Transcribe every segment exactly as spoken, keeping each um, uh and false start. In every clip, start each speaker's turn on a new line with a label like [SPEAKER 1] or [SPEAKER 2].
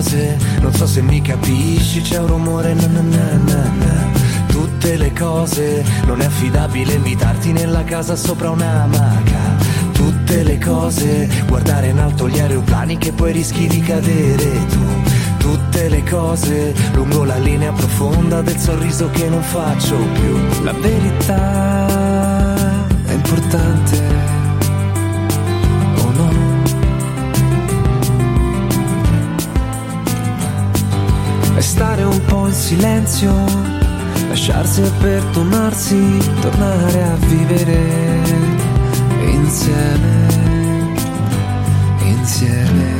[SPEAKER 1] cose, non so se mi capisci, c'è un rumore na na na na na. Tutte le cose, non è affidabile invitarti nella casa sopra un'amaca. Tutte le cose, guardare in alto gli aeroplani che poi rischi di cadere tu. Tutte le cose, lungo la linea profonda del sorriso che non faccio più. La verità è importante o no? E stare un po' in silenzio, lasciarsi per tornarsi, tornare a vivere insieme, insieme.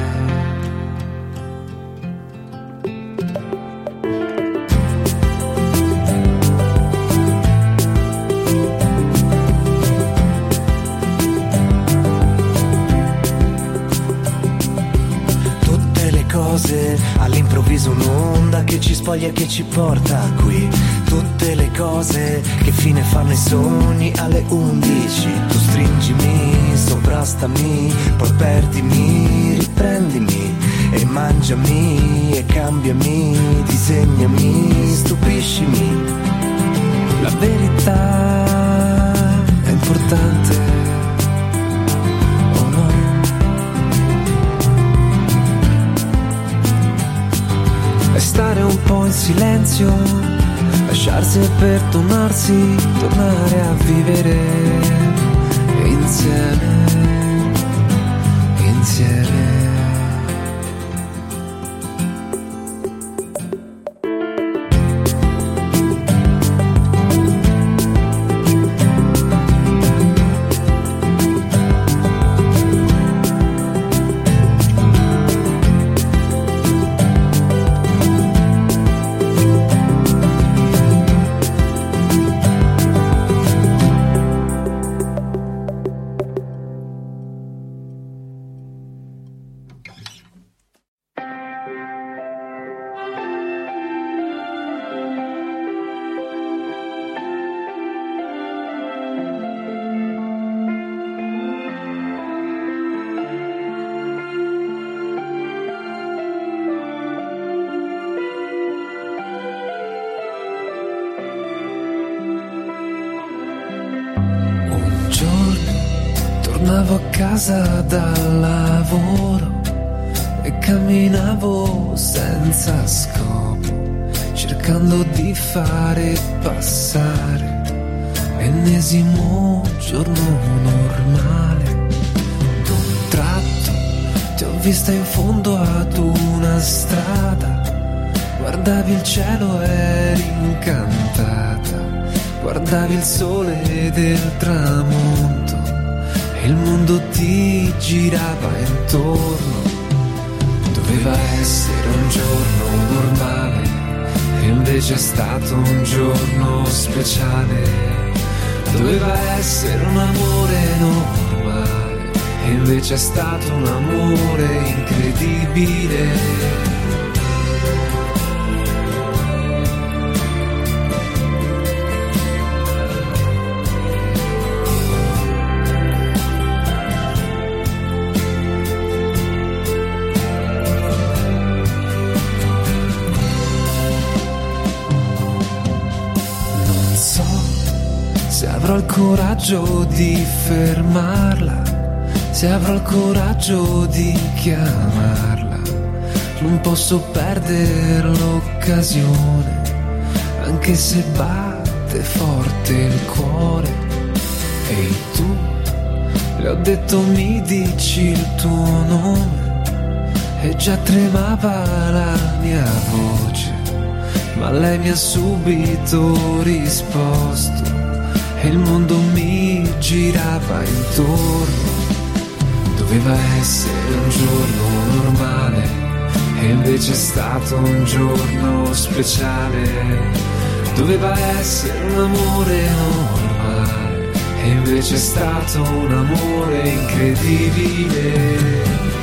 [SPEAKER 1] All'improvviso un'onda che ci spoglia e che ci porta qui. Tutte le cose, che fine fanno i sogni alle undici. Tu stringimi, sovrastami, poi perdimi, riprendimi e mangiami e cambiami, disegnami, stupiscimi. La verità è importante. Stare un po' in silenzio, lasciarsi per tornarsi, tornare a vivere insieme, insieme.
[SPEAKER 2] Tornavo a casa dal lavoro e camminavo senza scopo, cercando di fare passare l'ennesimo giorno normale. D'un tratto ti ho vista in fondo ad una strada, guardavi il cielo, eri incantata, guardavi il sole del tramonto. Il mondo ti girava intorno, doveva essere un giorno normale, e invece è stato un giorno speciale. Doveva essere un amore normale, e invece è stato un amore incredibile. Avrò il coraggio di fermarla, se avrò il coraggio di chiamarla. Non posso perdere l'occasione, anche se batte forte il cuore. Ehi tu, le ho detto mi dici il tuo nome, e già tremava la mia voce, ma lei mi ha subito risposto. E il mondo mi girava intorno, doveva essere un giorno normale, e invece è stato un giorno speciale. Doveva essere un amore normale, e invece è stato un amore incredibile.